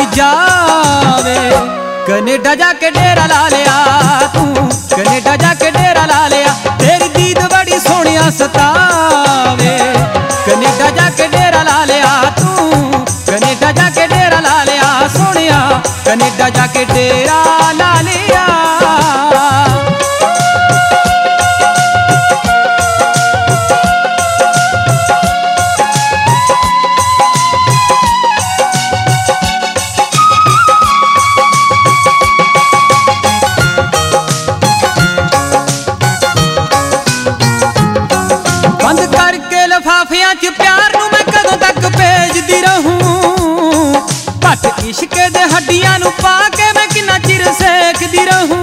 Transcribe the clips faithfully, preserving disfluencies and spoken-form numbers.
जावे। कनेडा जाके डेरा ला लिया तू, कनेडा जाके डेरा ला लिया, तेरी दीद बड़ी सोहणिया सतावे। कनेडा जाके डेरा ला लिया तू, कनेडा जाके डेरा ला लिया सोहणिया, कनेडा जाके डेरा ला लिया। बंद करके लिफाफियां च प्यार नू मैं कदों तक भेजदी रहूं, घट इश्क दे हड्डियां नू पा के मैं किन्ना चिर सेकदी रहूं।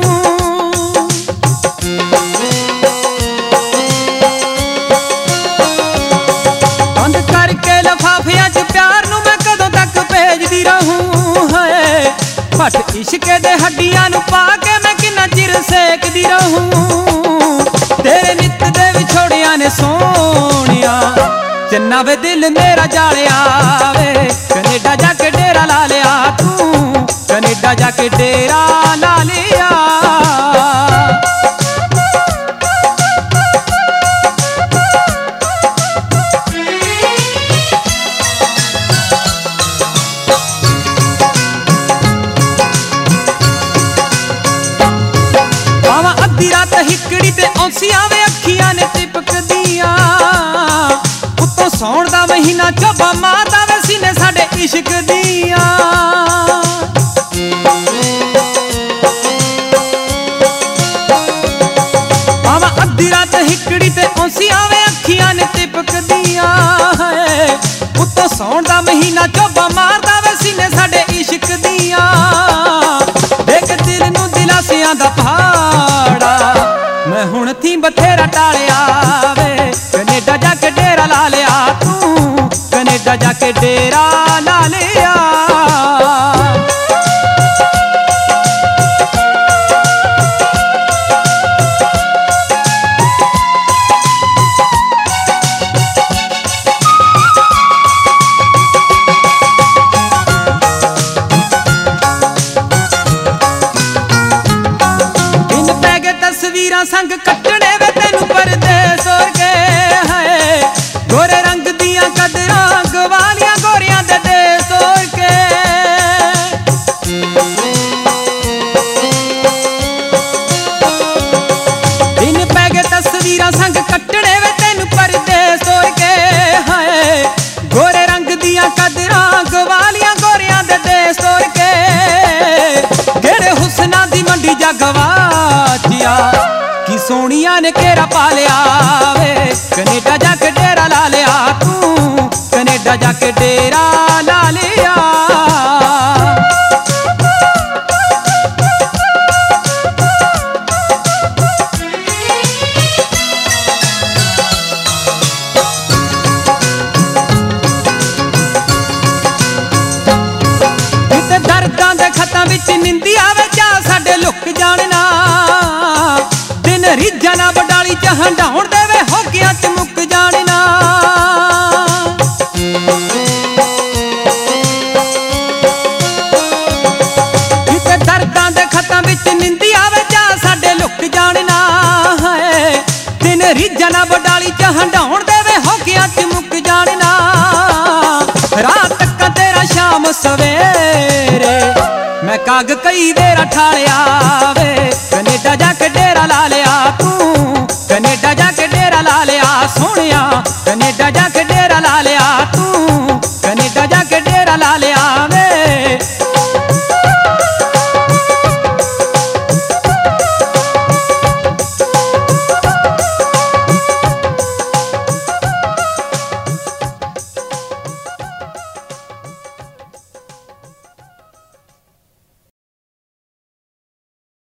बंद करके लिफाफियां च प्यार नू मैं कदों तक भेजदी रहूं, है घट इश्क दे हड्डियां नू पा के मैं किन्ना चिर सेकदी रहूं। तेरे नित दे विछोड़िया ने सोहणिया, चन्ना वे दिल मेरा जालिया वे। कनेडा जाके डेरा ला लिया तू, कनेडा जाके डेरा ला लिया। भावां अद्धी रात हिकड़ी ते औंसियां वे अखियां ने तिपकदियां, उत्तों सौण दा महीना चोबा मारदा वे सीने साडे इश्क दियां। भावां अद्धी रात हिकड़ी ते औंसियां वे अखियां ने तिपकदियां, उत्तों सौण दा महीना चोबा मारदा वे सीने साडे इश्क दियां। देख दिल नू दिलासियां दा पहाड़ा, मैं हुण थी बथेरा टालिया वे। कनेडा जाके डेरा ला लिया तू, कनेडा जाके डेरा ला लिया। दिन पै गए तस्वीरां संग कट्टने वे तैनू परदेस होर के, है गोरे रंग दियां कदरां गवालियां गोरियां दे देस होर के। दिन पै गए तस्वीरां संग कट्टने वे तैनू परदेस होर के, है गोरे रंग दियां कदरां गवालियां गोरियां दे देस होर के। केड़े हुस्ना दी मंडी जा गवाचिया, कि सोहणिया ने घेरा पा लिया वे। कनेडा जाके डेरा ला लिया तू, कनेडा जाके डेरा ला लिया। किते दर्दां दे खतां विच निंदिया वे जा साडे लुक जाणना, दिन रिझां ना बडाली च हंडाउण देवे होगियां च मुक जाणना। किते दर्दां दे खतां विच निंदिया वे जा साडे लुक जाणना, है दिन रिझां ना बडाली च हंडाउण देवे होगियां च मुक जाणना। रात तक तेरा शाम सवेरे, मैं काग कई देर ठालिया वे। कनेडा जाके